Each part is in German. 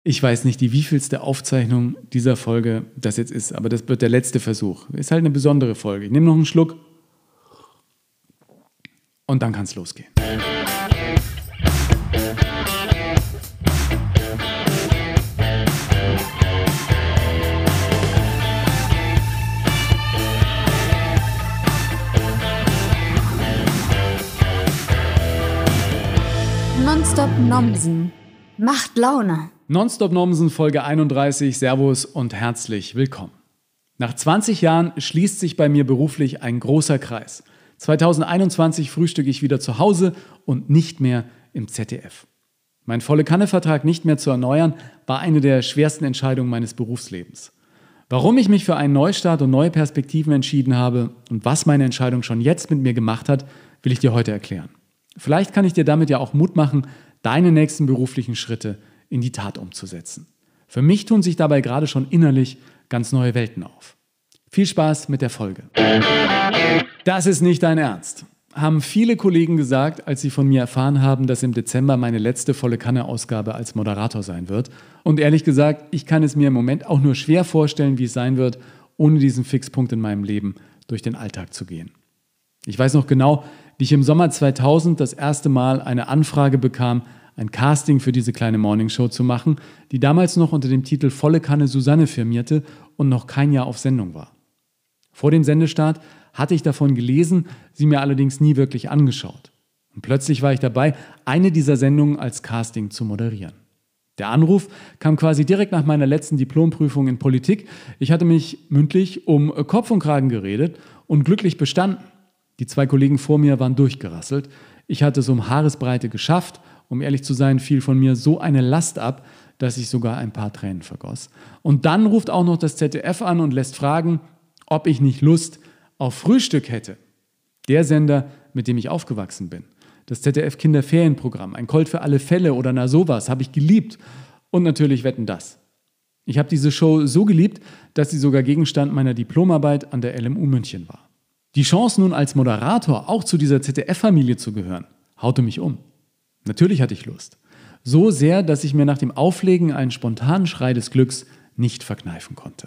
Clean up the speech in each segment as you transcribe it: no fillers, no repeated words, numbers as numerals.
Ich weiß nicht, die wievielste Aufzeichnung dieser Folge das jetzt ist, aber das wird der letzte Versuch. Ist halt eine besondere Folge. Ich nehme noch einen Schluck und dann kann es losgehen. Nonstop Nomsen. Macht Laune. Nonstop Nomsen, Folge 31. Servus und herzlich willkommen. Nach 20 Jahren schließt sich bei mir beruflich ein großer Kreis. 2021 frühstücke ich wieder zu Hause und nicht mehr im ZDF. Mein Volle-Kanne-Vertrag nicht mehr zu erneuern, war eine der schwersten Entscheidungen meines Berufslebens. Warum ich mich für einen Neustart und neue Perspektiven entschieden habe und was meine Entscheidung schon jetzt mit mir gemacht hat, will ich dir heute erklären. Vielleicht kann ich dir damit ja auch Mut machen, deine nächsten beruflichen Schritte in die Tat umzusetzen. Für mich tun sich dabei gerade schon innerlich ganz neue Welten auf. Viel Spaß mit der Folge. Das ist nicht dein Ernst, haben viele Kollegen gesagt, als sie von mir erfahren haben, dass im Dezember meine letzte Volle-Kanne-Ausgabe als Moderator sein wird. Und ehrlich gesagt, ich kann es mir im Moment auch nur schwer vorstellen, wie es sein wird, ohne diesen Fixpunkt in meinem Leben durch den Alltag zu gehen. Ich weiß noch genau, wie ich im Sommer 2000 das erste Mal eine Anfrage bekam, ein Casting für diese kleine Morningshow zu machen, die damals noch unter dem Titel Volle Kanne Susanne firmierte und noch kein Jahr auf Sendung war. Vor dem Sendestart hatte ich davon gelesen, sie mir allerdings nie wirklich angeschaut. Und plötzlich war ich dabei, eine dieser Sendungen als Casting zu moderieren. Der Anruf kam quasi direkt nach meiner letzten Diplomprüfung in Politik. Ich hatte mich mündlich um Kopf und Kragen geredet und glücklich bestanden. Die 2 Kollegen vor mir waren durchgerasselt. Ich hatte es um Haaresbreite geschafft. Um ehrlich zu sein, fiel von mir so eine Last ab, dass ich sogar ein paar Tränen vergoss. Und dann ruft auch noch das ZDF an und lässt fragen, ob ich nicht Lust auf Frühstück hätte. Der Sender, mit dem ich aufgewachsen bin. Das ZDF-Kinderferienprogramm, ein Colt für alle Fälle oder na sowas, habe ich geliebt. Und natürlich Wetten, dass. Ich habe diese Show so geliebt, dass sie sogar Gegenstand meiner Diplomarbeit an der LMU München war. Die Chance nun als Moderator auch zu dieser ZDF-Familie zu gehören, haute mich um. Natürlich hatte ich Lust. So sehr, dass ich mir nach dem Auflegen einen spontanen Schrei des Glücks nicht verkneifen konnte.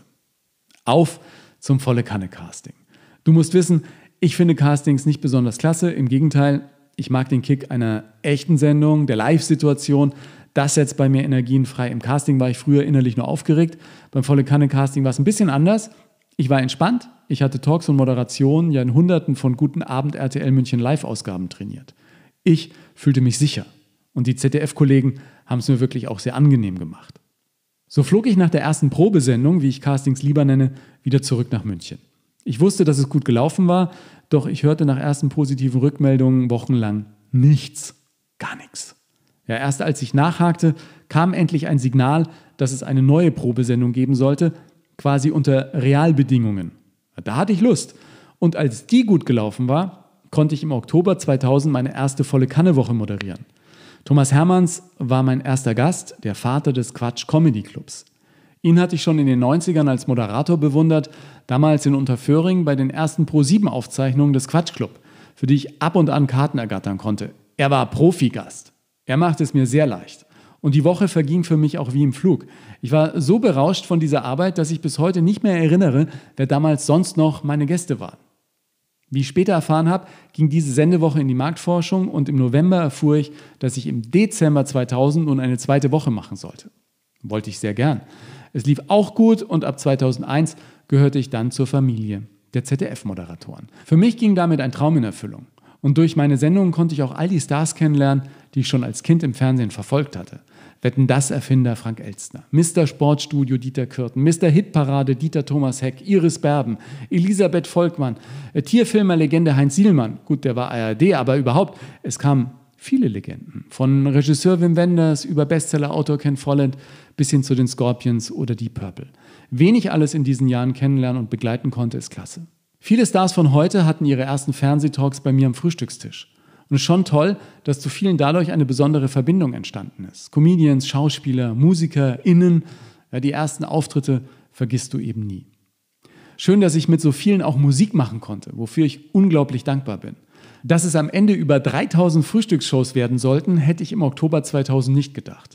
Auf zum Volle-Kanne-Casting. Du musst wissen, ich finde Castings nicht besonders klasse. Im Gegenteil, ich mag den Kick einer echten Sendung, der Live-Situation. Das setzt bei mir Energien frei. Im Casting war ich früher innerlich nur aufgeregt. Beim Volle-Kanne-Casting war es ein bisschen anders. Ich war entspannt. Ich hatte Talks und Moderationen ja in Hunderten von Guten Abend RTL München Live-Ausgaben trainiert. Ich fühlte mich sicher und die ZDF-Kollegen haben es mir wirklich auch sehr angenehm gemacht. So flog ich nach der ersten Probesendung, wie ich Castings lieber nenne, wieder zurück nach München. Ich wusste, dass es gut gelaufen war, doch ich hörte nach ersten positiven Rückmeldungen wochenlang nichts, gar nichts. Ja, erst als ich nachhakte, kam endlich ein Signal, dass es eine neue Probesendung geben sollte, quasi unter Realbedingungen. Da hatte ich Lust. Und als die gut gelaufen war, konnte ich im Oktober 2000 meine erste Volle-Kanne-Woche moderieren. Thomas Hermanns war mein erster Gast, der Vater des Quatsch-Comedy-Clubs. Ihn hatte ich schon in den 90ern als Moderator bewundert, damals in Unterföhring bei den ersten Pro7-Aufzeichnungen des Quatsch-Club, für die ich ab und an Karten ergattern konnte. Er war Profigast. Er machte es mir sehr leicht. Und die Woche verging für mich auch wie im Flug. Ich war so berauscht von dieser Arbeit, dass ich bis heute nicht mehr erinnere, wer damals sonst noch meine Gäste waren. Wie ich später erfahren habe, ging diese Sendewoche in die Marktforschung und im November erfuhr ich, dass ich im Dezember 2000 nun eine zweite Woche machen sollte. Wollte ich sehr gern. Es lief auch gut und ab 2001 gehörte ich dann zur Familie der ZDF-Moderatoren. Für mich ging damit ein Traum in Erfüllung. Und durch meine Sendungen konnte ich auch all die Stars kennenlernen, die ich schon als Kind im Fernsehen verfolgt hatte. Wetten, das Erfinder Frank Elstner, Mr. Sportstudio Dieter Kürten, Mr. Hitparade Dieter Thomas Heck, Iris Berben, Elisabeth Volkmann, Tierfilmer-Legende Heinz Sielmann. Gut, der war ARD, aber überhaupt, es kamen viele Legenden. Von Regisseur Wim Wenders über Bestseller-Autor Ken Follett bis hin zu den Scorpions oder Deep Purple. Wen ich alles in diesen Jahren kennenlernen und begleiten konnte, ist klasse. Viele Stars von heute hatten ihre ersten Fernsehtalks bei mir am Frühstückstisch. Und es ist schon toll, dass zu vielen dadurch eine besondere Verbindung entstanden ist. Comedians, Schauspieler, MusikerInnen, ja, die ersten Auftritte vergisst du eben nie. Schön, dass ich mit so vielen auch Musik machen konnte, wofür ich unglaublich dankbar bin. Dass es am Ende über 3000 Frühstücksshows werden sollten, hätte ich im Oktober 2000 nicht gedacht.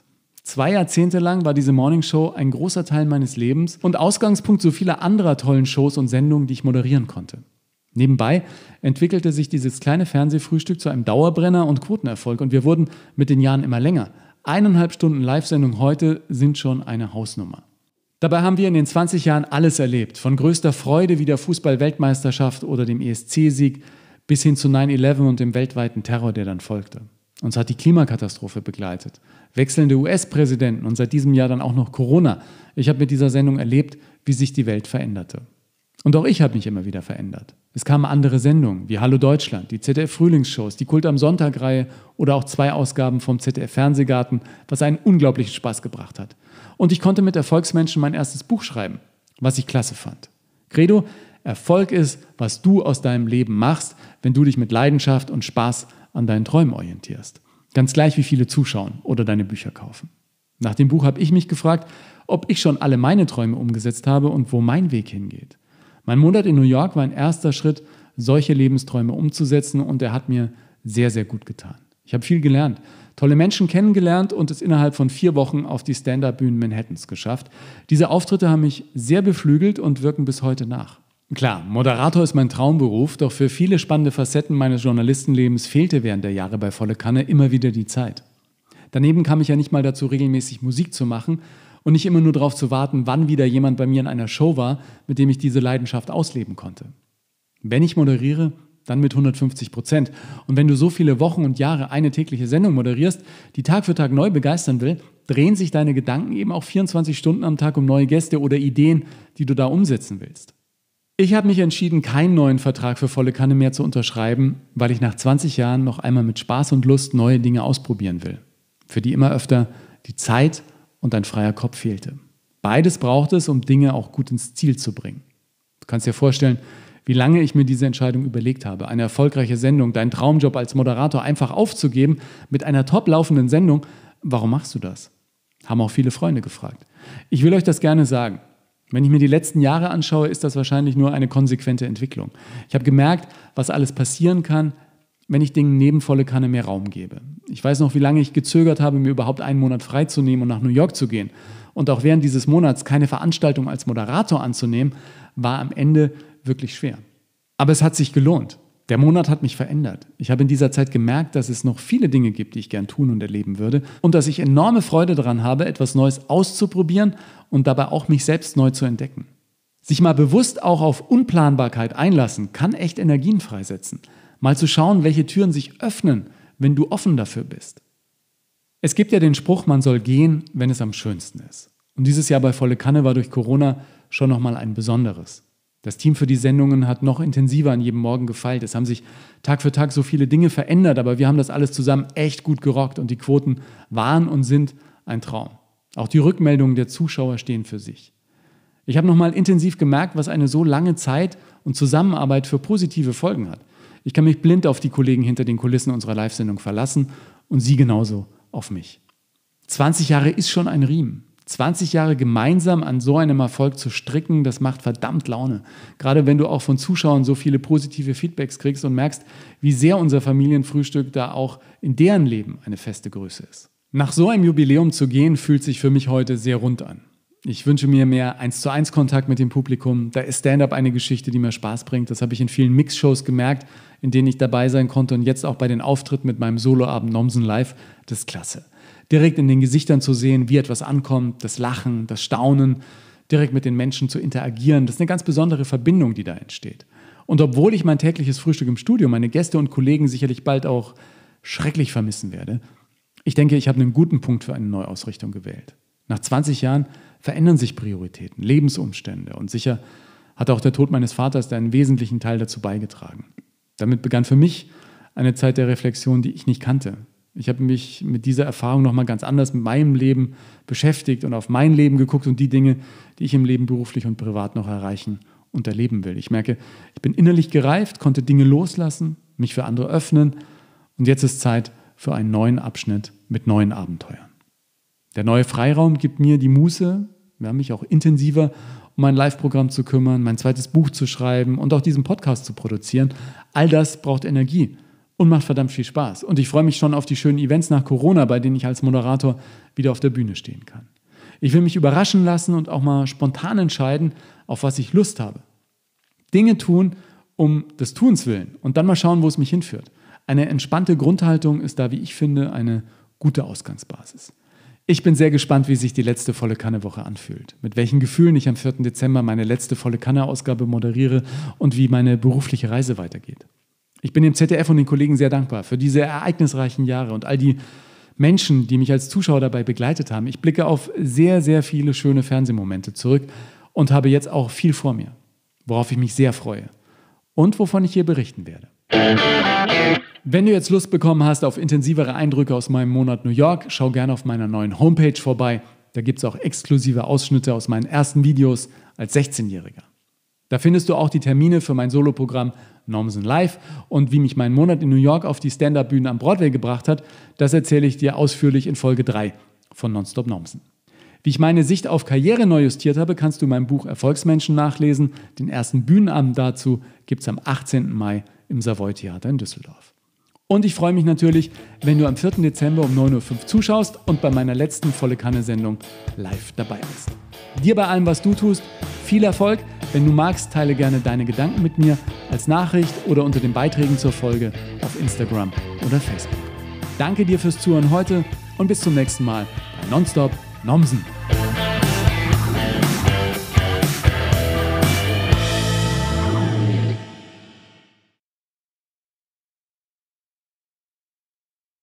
2 Jahrzehnte lang war diese Morningshow ein großer Teil meines Lebens und Ausgangspunkt so vieler anderer tollen Shows und Sendungen, die ich moderieren konnte. Nebenbei entwickelte sich dieses kleine Fernsehfrühstück zu einem Dauerbrenner und Quotenerfolg und wir wurden mit den Jahren immer länger. 1,5 Stunden Live-Sendung heute sind schon eine Hausnummer. Dabei haben wir in den 20 Jahren alles erlebt, von größter Freude wie der Fußball-Weltmeisterschaft oder dem ESC-Sieg bis hin zu 9/11 und dem weltweiten Terror, der dann folgte. Uns hat die Klimakatastrophe begleitet, wechselnde US-Präsidenten und seit diesem Jahr dann auch noch Corona. Ich habe mit dieser Sendung erlebt, wie sich die Welt veränderte. Und auch ich habe mich immer wieder verändert. Es kamen andere Sendungen wie Hallo Deutschland, die ZDF-Frühlingsshows, die Kult am Sonntag-Reihe oder auch 2 Ausgaben vom ZDF-Fernsehgarten, was einen unglaublichen Spaß gebracht hat. Und ich konnte mit Erfolgsmenschen mein erstes Buch schreiben, was ich klasse fand. Credo: Erfolg ist, was du aus deinem Leben machst, wenn du dich mit Leidenschaft und Spaß an deinen Träumen orientierst. Ganz gleich, wie viele zuschauen oder deine Bücher kaufen. Nach dem Buch habe ich mich gefragt, ob ich schon alle meine Träume umgesetzt habe und wo mein Weg hingeht. Mein Monat in New York war ein erster Schritt, solche Lebensträume umzusetzen und er hat mir sehr, sehr gut getan. Ich habe viel gelernt, tolle Menschen kennengelernt und es innerhalb von 4 Wochen auf die Stand-Up-Bühnen Manhattans geschafft. Diese Auftritte haben mich sehr beflügelt und wirken bis heute nach. Klar, Moderator ist mein Traumberuf, doch für viele spannende Facetten meines Journalistenlebens fehlte während der Jahre bei Volle Kanne immer wieder die Zeit. Daneben kam ich ja nicht mal dazu, regelmäßig Musik zu machen und nicht immer nur darauf zu warten, wann wieder jemand bei mir in einer Show war, mit dem ich diese Leidenschaft ausleben konnte. Wenn ich moderiere, dann mit 150%. Und wenn du so viele Wochen und Jahre eine tägliche Sendung moderierst, die Tag für Tag neu begeistern will, drehen sich deine Gedanken eben auch 24 Stunden am Tag um neue Gäste oder Ideen, die du da umsetzen willst. Ich habe mich entschieden, keinen neuen Vertrag für Volle Kanne mehr zu unterschreiben, weil ich nach 20 Jahren noch einmal mit Spaß und Lust neue Dinge ausprobieren will, für die immer öfter die Zeit und ein freier Kopf fehlte. Beides braucht es, um Dinge auch gut ins Ziel zu bringen. Du kannst dir vorstellen, wie lange ich mir diese Entscheidung überlegt habe. Eine erfolgreiche Sendung, deinen Traumjob als Moderator einfach aufzugeben mit einer top laufenden Sendung. Warum machst du das? Haben auch viele Freunde gefragt. Ich will euch das gerne sagen. Wenn ich mir die letzten Jahre anschaue, ist das wahrscheinlich nur eine konsequente Entwicklung. Ich habe gemerkt, was alles passieren kann, wenn ich Dingen neben Volle Kanne mehr Raum gebe. Ich weiß noch, wie lange ich gezögert habe, mir überhaupt einen Monat freizunehmen und nach New York zu gehen. Und auch während dieses Monats keine Veranstaltung als Moderator anzunehmen, war am Ende wirklich schwer. Aber es hat sich gelohnt. Der Monat hat mich verändert. Ich habe in dieser Zeit gemerkt, dass es noch viele Dinge gibt, die ich gern tun und erleben würde und dass ich enorme Freude daran habe, etwas Neues auszuprobieren und dabei auch mich selbst neu zu entdecken. Sich mal bewusst auch auf Unplanbarkeit einlassen, kann echt Energien freisetzen. Mal zu schauen, welche Türen sich öffnen, wenn du offen dafür bist. Es gibt ja den Spruch, man soll gehen, wenn es am schönsten ist. Und dieses Jahr bei Volle Kanne war durch Corona schon nochmal ein besonderes. Das Team für die Sendungen hat noch intensiver an jedem Morgen gefeilt. Es haben sich Tag für Tag so viele Dinge verändert, aber wir haben das alles zusammen echt gut gerockt und die Quoten waren und sind ein Traum. Auch die Rückmeldungen der Zuschauer stehen für sich. Ich habe nochmal intensiv gemerkt, was eine so lange Zeit und Zusammenarbeit für positive Folgen hat. Ich kann mich blind auf die Kollegen hinter den Kulissen unserer Live-Sendung verlassen und sie genauso auf mich. 20 Jahre ist schon ein Riemen. 20 Jahre gemeinsam an so einem Erfolg zu stricken, das macht verdammt Laune. Gerade wenn du auch von Zuschauern so viele positive Feedbacks kriegst und merkst, wie sehr unser Familienfrühstück da auch in deren Leben eine feste Größe ist. Nach so einem Jubiläum zu gehen, fühlt sich für mich heute sehr rund an. Ich wünsche mir mehr 1:1 Kontakt mit dem Publikum. Da ist Stand-Up eine Geschichte, die mir Spaß bringt. Das habe ich in vielen Mix-Shows gemerkt, in denen ich dabei sein konnte und jetzt auch bei den Auftritten mit meinem Soloabend Nomsen Live. Das ist klasse. Direkt in den Gesichtern zu sehen, wie etwas ankommt, das Lachen, das Staunen, direkt mit den Menschen zu interagieren, das ist eine ganz besondere Verbindung, die da entsteht. Und obwohl ich mein tägliches Frühstück im Studio, meine Gäste und Kollegen sicherlich bald auch schrecklich vermissen werde, ich denke, ich habe einen guten Punkt für eine Neuausrichtung gewählt. Nach 20 Jahren verändern sich Prioritäten, Lebensumstände und sicher hat auch der Tod meines Vaters da einen wesentlichen Teil dazu beigetragen. Damit begann für mich eine Zeit der Reflexion, die ich nicht kannte. Ich habe mich mit dieser Erfahrung nochmal ganz anders mit meinem Leben beschäftigt und auf mein Leben geguckt und die Dinge, die ich im Leben beruflich und privat noch erreichen und erleben will. Ich merke, ich bin innerlich gereift, konnte Dinge loslassen, mich für andere öffnen und jetzt ist Zeit für einen neuen Abschnitt mit neuen Abenteuern. Der neue Freiraum gibt mir die Muße, mich auch intensiver um mein Live-Programm zu kümmern, mein zweites Buch zu schreiben und auch diesen Podcast zu produzieren. All das braucht Energie und macht verdammt viel Spaß. Und ich freue mich schon auf die schönen Events nach Corona, bei denen ich als Moderator wieder auf der Bühne stehen kann. Ich will mich überraschen lassen und auch mal spontan entscheiden, auf was ich Lust habe. Dinge tun, um des Tuns willen und dann mal schauen, wo es mich hinführt. Eine entspannte Grundhaltung ist da, wie ich finde, eine gute Ausgangsbasis. Ich bin sehr gespannt, wie sich die letzte Volle-Kanne-Woche anfühlt, mit welchen Gefühlen ich am 4. Dezember meine letzte Volle-Kanne-Ausgabe moderiere und wie meine berufliche Reise weitergeht. Ich bin dem ZDF und den Kollegen sehr dankbar für diese ereignisreichen Jahre und all die Menschen, die mich als Zuschauer dabei begleitet haben. Ich blicke auf sehr, sehr viele schöne Fernsehmomente zurück und habe jetzt auch viel vor mir, worauf ich mich sehr freue und wovon ich hier berichten werde. Wenn du jetzt Lust bekommen hast auf intensivere Eindrücke aus meinem Monat New York, schau gerne auf meiner neuen Homepage vorbei. Da gibt es auch exklusive Ausschnitte aus meinen ersten Videos als 16-Jähriger. Da findest du auch die Termine für mein Soloprogramm Nomsen Live und wie mich mein Monat in New York auf die Stand-Up-Bühne am Broadway gebracht hat, das erzähle ich dir ausführlich in Folge 3 von Nonstop Nomsen. Wie ich meine Sicht auf Karriere neu justiert habe, kannst du in meinem Buch Erfolgsmenschen nachlesen. Den ersten Bühnenabend dazu gibt es am 18. Mai im Savoy Theater in Düsseldorf. Und ich freue mich natürlich, wenn du am 4. Dezember um 9:05 Uhr zuschaust und bei meiner letzten Volle-Kanne-Sendung live dabei bist. Dir bei allem, was du tust, viel Erfolg. Wenn du magst, teile gerne deine Gedanken mit mir als Nachricht oder unter den Beiträgen zur Folge auf Instagram oder Facebook. Danke dir fürs Zuhören heute und bis zum nächsten Mal bei Nonstop Nomsen.